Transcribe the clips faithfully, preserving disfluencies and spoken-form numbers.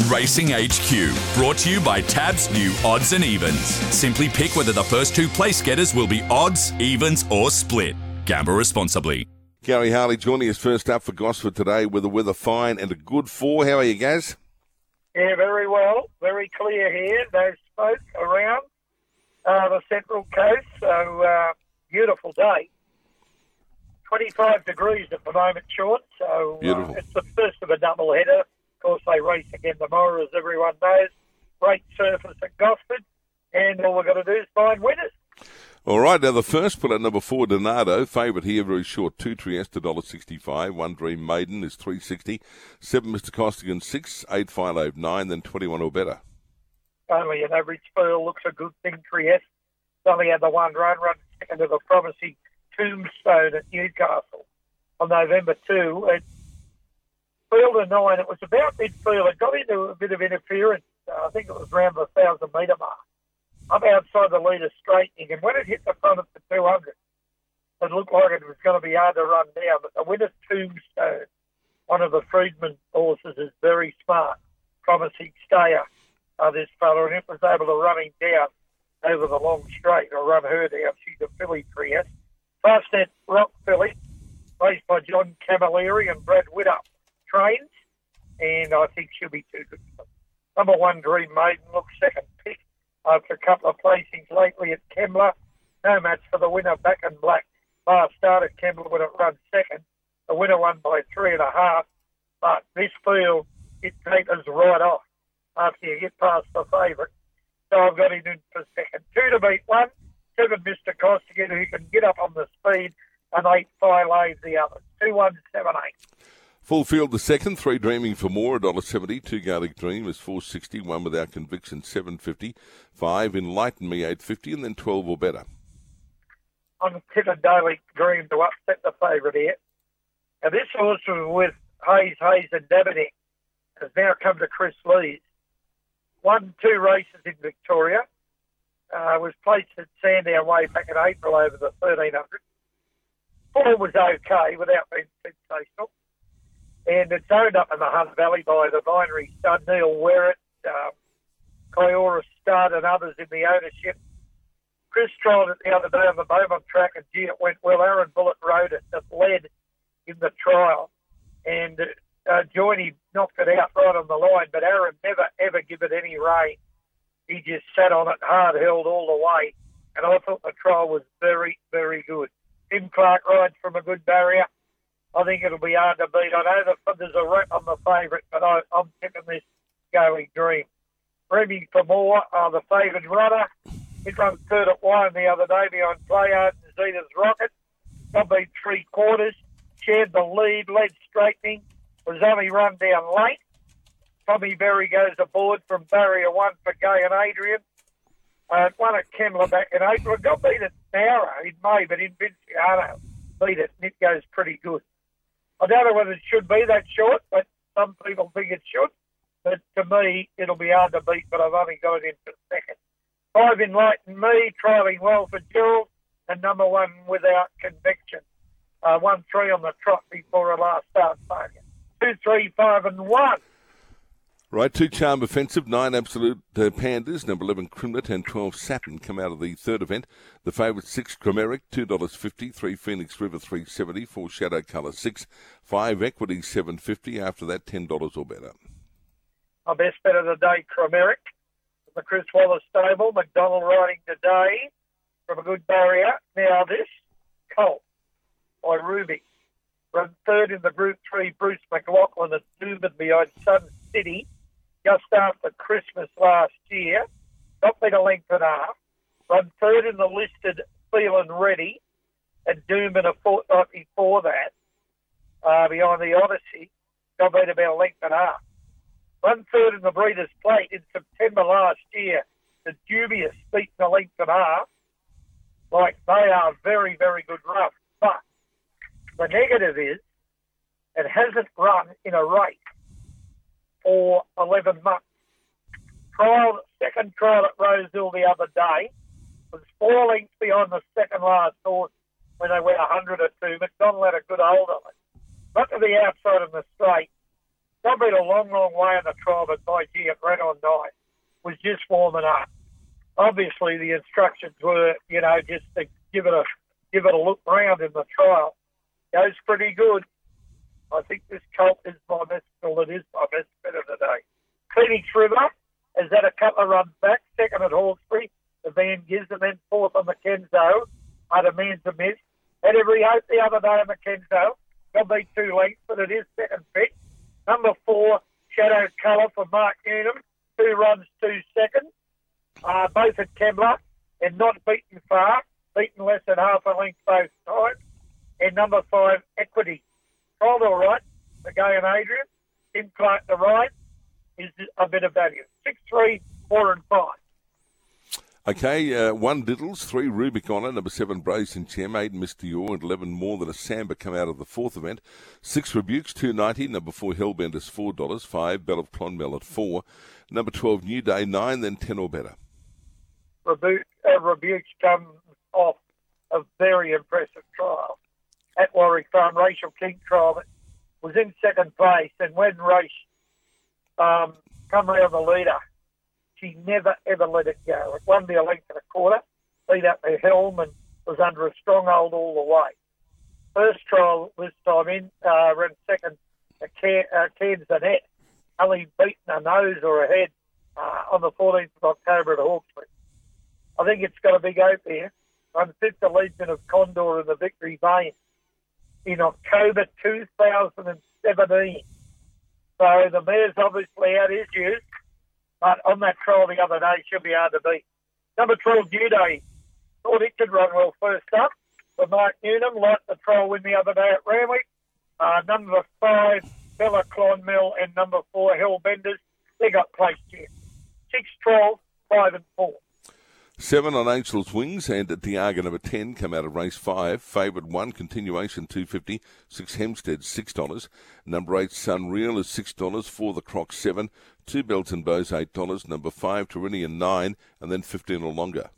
Racing H Q, brought to you by Tab's new Odds and Evens. Simply pick whether the first two place getters will be odds, evens or split. Gamble responsibly. Gary Harley joining us first up for Gosford today with the weather fine and a good four. How are you, Gaz? Yeah, very well. Very clear here. No smoke around uh, the Central Coast. So, uh, beautiful day. twenty-five degrees at the moment, Sean. So, uh, it's the first of a double header. Of course, they race again tomorrow, as everyone knows. Great surface at Gosford. And all we've got to do is find winners. All right, now the first pull at number four, Donato, favourite here, very short, two Trieste, one dollar sixty-five, one Dream Maiden is three sixty, seven Mister Costigan, six, eight Philo, nine, then twenty-one or better. Only an average field looks a good thing, Trieste. Only had the one run, run second to the promising Tombstone at Newcastle on November second. It field of nine, it was about midfield. It got into a bit of interference. Uh, I think it was around the one thousand metre mark. I'm outside the leader straightening, and when it hit the front of the two hundred, it looked like it was going to be hard to run down. But the winner, Tombstone, one of the Friedman horses, is very smart, promising stayer, uh, this fella, and it was able to run him down over the long straight, or run her down. She's a filly, Trieste. Fastnet Rock filly, raced by John Camilleri and Brad Widdop, trains, and I think she'll be too good for them. Number one, Dream Maiden, looks second pick after a couple of placings lately at Kembla. No match for the winner, Back in Black. Last start at Kembla when it runs second. The winner won by three and a half, but this field, it tapers right off after you get past the favourite. So I've got him in for second. Two to beat one, seven Mister Costigan, who can get up on the speed, and eight Philo the other. Two, one, seven, eight. Full field the second, three Dreaming for More, one dollar seventy, two Garlic Dream is four sixty, one Without Conviction, seven fifty, five Enlighten Me, eight fifty, and then twelve or better. I'm tipping Daily Dream to upset the favourite here. Now this horse was with Hayes, Hayes and Dabinek has now come to Chris Lees. Won two races in Victoria. Uh, was placed at Sandown Way back in April over the thirteen hundred. Form was okay without being sensational. And it's owned up in the Hunt Valley by the binary stud, Neil Werrett, um, Cleora Stud and others in the ownership. Chris trialled it the other day on the Beaumont track, and gee, it went well. Aaron Bullock rode it. It led in the trial. And uh, Joiney knocked it out right on the line, but Aaron never, ever give it any rein. He just sat on it, hard held all the way. And I thought the trial was very, very good. Tim Clark rides from a good barrier. I think it'll be hard to beat. I know that there's a rep on the favourite, but I, I'm tipping this Going Dream. Dreaming for More are the favoured runner. It ran third at Wine the other day behind Playard and Zeta's Rocket. Got beat three quarters. Shared the lead, led straightening. Was only run down late. Tommy Berry goes aboard from barrier one for Gay and Adrian. Uh, won at Kembla back in April. It got beat at Nowra in May, but in Vinciano beat it, and it goes pretty good. I don't know whether it should be that short, but some people think it should. But to me, it'll be hard to beat, but I've only got it in for second. Five Enlighten Me, trailing well for Gerald, and number one Without Conviction. Uh, one three on the trot before a last start failure. Two, three, five, and one. Right, two Charm Offensive, nine Absolute uh, Pandas, number eleven Crimlet, and twelve Satin come out of the third event. The favourite six Chimeric, two dollars fifty, three Phoenix River, three seventy, four Shadow Colour, six, five Equity, seven fifty. After that, ten dollars or better. My best bet of the day, Chimeric, from the Chris Wallace stable. McDonald riding today from a good barrier. Now this, Colt by Ruby. Run third in the Group three, Bruce McLaughlin at Dubin behind Sun City. Just after Christmas last year, got me to length and a half. Run third in the listed Feelin' Ready at Doomben a fortnight before that, uh, behind the Odyssey. Got me to about a length and a half. Run third in the Breeders' Plate in September last year. The Dubious beating a length and a half. Like, they are very, very good rough. But the negative is it hasn't run in a race for eleven months. Trial, second trial at Rosehill the other day was four lengths behind the second last horse when they went one hundred or two. McDonald had a good hold on it. Got to the outside of the straight, They've been a long, long way in the trial, but by gee, it ran on night. Was just warming up. Obviously, the instructions were, you know, just to give it a give it a look round in the trial. Goes pretty good. I think this colt is my best, well, it is my best bet of the day. Phoenix River has had a couple of runs back, second at Hawkesbury, the Van Giz, and then fourth on the Kenzo. Had a man's a miss. Had every hope the other day on the Kenzo. Got beat two lengths, but it is second fit. Number four, Shadow Colour for Mark Newnham. Two runs, two seconds. Uh, both at Kembla and not beaten far. Beaten less than half a length both times. And number five, Equity. Trialled all right. The Gay and Adrian. Tim Clark, the right, is a bit of value. Six, three, four, and five. Okay, uh, one Diddles, three Rubik Honor, number seven Brace and Chem, eight Mister Yor, and eleven More Than a Samba come out of the fourth event. Six Rebukes, two ninety, number four Hellbenders, four dollars, five Bell of Clonmel at four, number twelve New Day, nine, then ten or better. Rebuke, uh, Rebukes come off a very impressive trial at Warwick Farm. Rachel King trial that was in second place, and when Race um, come around the leader, she never, ever let it go. It won by a length and a quarter, beat up the helm, and was under a strong hold all the way. First trial this time in, uh, ran second at Cairns Annette, only beaten a nose or a head uh, on the fourteenth of October at Hawkesbury. I think it's got a big hope there. Run fifth at Legion of Condor in the Victory Vein in October two thousand seventeen. So the mare's obviously out his use. But on that trial the other day, she'll be hard to beat. Number twelve, Due Day. Thought it could run well first up. For Mark Newnham, like the trial win the other day at Ramwick. Uh, number five, Bella Clonmel, and number four, Hellbenders. They got placed here. Six, twelve, five, and four. Seven on Angel's Wings and Diaga number ten come out of race five. Favourite one, Continuation two fifty. Six Hempstead six dollars. Number eight Sunreal is six dollars. Four The Croc seven. Two Belts and Bows eight dollars. Number five Terinian nine, and then fifteen or longer.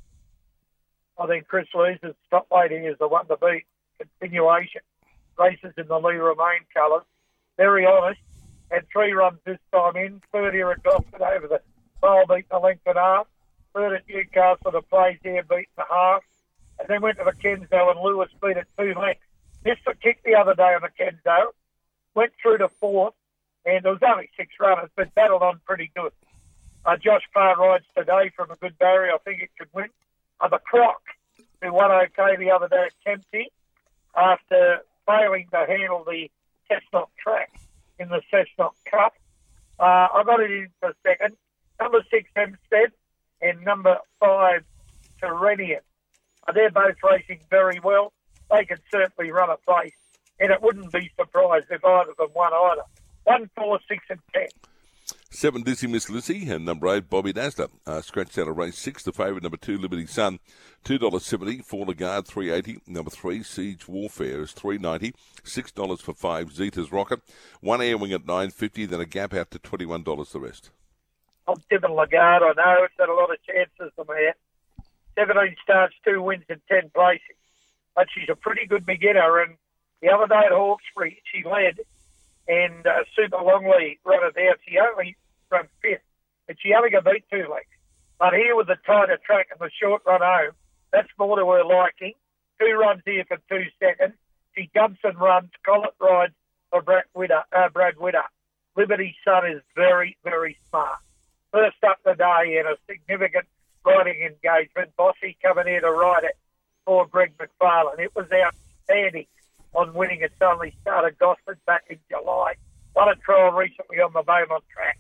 I think Chris Lee's stop waiting is the one to beat. Continuation. Races in the Lee Remain colours. Very honest. Had three runs this time in. Third here at Gosford over the mile, beaten a length and a half. Third at Newcastle, the plays there, beaten a half. And then went to the Kenzo, and Lewis beat it two lengths. Missed a kick the other day on the Kenzo. Went through to fourth, and there was only six runners, but battled on pretty good. Uh, Josh Parr rides today from a good barrier. I think it could win. Uh, the Croc, who won okay the other day at Kempsey, after failing to handle the Cessnock track in the Cessnock Cup. Uh, I got it in for second. Number six, Hempstead, and number five, Terenian. Uh, they're both racing very well. They can certainly run a place, and it wouldn't be surprised if either of them won either. One, four, six, and ten. Seven, Dizzy Miss Lizzie, and number eight, Bobby Dazzler. Uh, scratched out of race six. The favourite, number two, Liberty Sun, two dollars seventy. Four Lagarde, three dollars eighty. Number three, Siege Warfare is three dollars ninety. Six dollars for five, Zeta's Rocket. One Air Wing at nine dollars fifty. Then a gap out to twenty-one dollars the rest. I'm tipping Lagarde. I know it's got a lot of chances for me. seventeen starts, two wins and ten places. But she's a pretty good beginner. And the other day at Hawkesbury, she led. And uh, Super Longley run it out. She only run fifth. And she only got beat two lengths. But here with the tighter track and the short run home, that's more to her liking. Two runs here for two seconds. She jumps and runs. Collett rides for Brad Witter. Uh, Brad Witter. Liberty Sun is very, very smart. First up today in a significant riding engagement. Bossy coming here to ride it for Greg McFarlane. It was outstanding on winning its only start at Gosford back in July. Won a trial recently on the Beaumont track.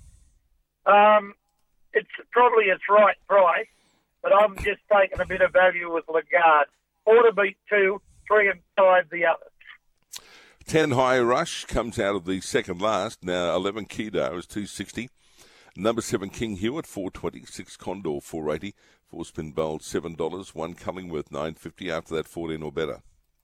Um, it's probably its right price, but I'm just taking a bit of value with Lagarde. Four to beat two, three and five the others. Ten High Rush comes out of the second last. Now eleven Kido is two sixty. Number seven, King Hewitt, four twenty. Six Condor, four eighty. Four Spin Bold, seven dollars. One Cullingworth, nine fifty. After that, fourteen or better.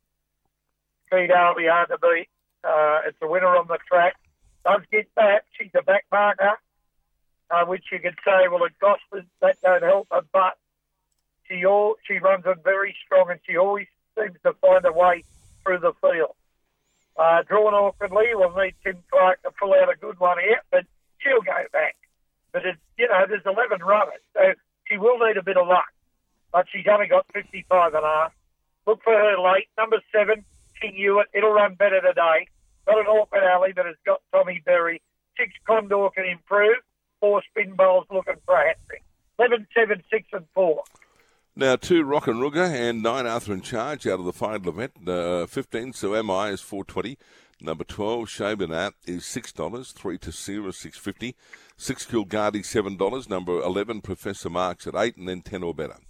Kido will be hard to beat. Uh, it's a winner on the track. Does get back. She's a back marker, uh, which you could say, well, at Gosford, that don't help her, but she all, she runs on very strong, and she always seems to find a way through the field. Uh, drawn awkwardly, we'll need Tim Clark to pull out a good one here, but she'll go back. But, it's, you know, there's eleven runners, so she will need a bit of luck. But she's only got fifty-five and a half. Look for her late. Number seven, King Hewitt. It'll run better today. Got an awkward alley, but it's got Tommy Berry. Six, Condor can improve. Four, Spin Bowls looking for a hat-trick. eleven, seven, six and four. Now, two, Rock and Rugger, and nine, Arthur in Charge out of the final event. Uh, fifteen, So Am I, is four twenty. Number twelve, Shabanat, is six dollars. Three, Tessera, six fifty. Six, Kilgardy, seven dollars. Number eleven, Professor Marks at eight, and then ten or better.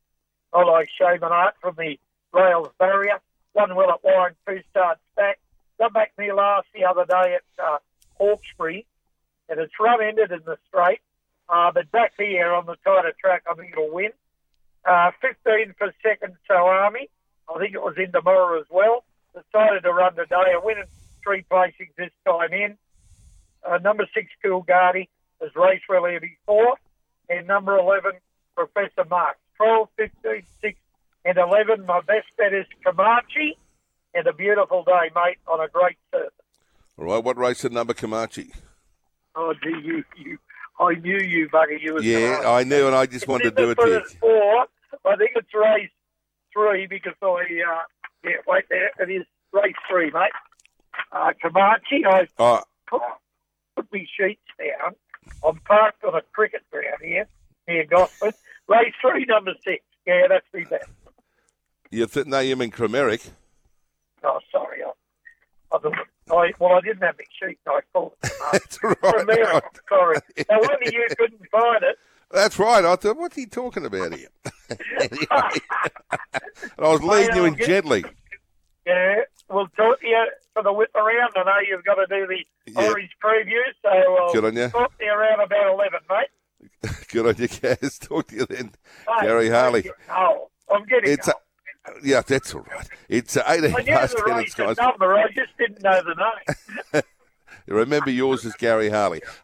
I like Shabanat from the Rails Barrier. One well at Warren, two starts back. Got back near last the other day at uh, Hawkesbury, and it's run-ended in the straight. Uh, but back here on the tighter track, I think it'll win. Uh, fifteen for second, So Army. I think it was in tomorrow as well. Decided to run today. A winning three placings this time in. Uh, number six, Kilgardy, has raced well here before. And number eleven, Professor Marks. twelve, fifteen, six, and eleven. My best bet is Kamachi. And a beautiful day, mate, on a great surface. All right, what race at number Kamachi? Oh, gee, you, you. I knew you, bugger. You was Yeah, right. I knew, and I just wanted to do it to you. Four. I think it's race three because I, uh, yeah, wait there. It is race three, mate. Uh, Kamachi, I Oh, put, put me sheets down. I'm parked on a cricket ground here near Gosford. Race three, number six. Yeah, that's me best. you th- no, you mean Cromeric. Oh, sorry. I, I, I, well, I didn't have my sheet. I called it. Uh, That's right. Romero, sorry. No wonder you couldn't find it. That's right. I thought, what's he talking about here? Anyway, and I was leading you in gently. Yeah, we'll talk to you for the whip around. I know you've got to do the Yeah. orange preview, so I'll Good on you. talk to you around about eleven, mate. Good on you, Gaz. Talk to you then, Mate, Gary Harley. Oh, I'm getting It's a, yeah, that's all right. It's uh, eighteen I knew past the ten. race It's guys. number, I just didn't know the name. Remember, yours is Gary Harley.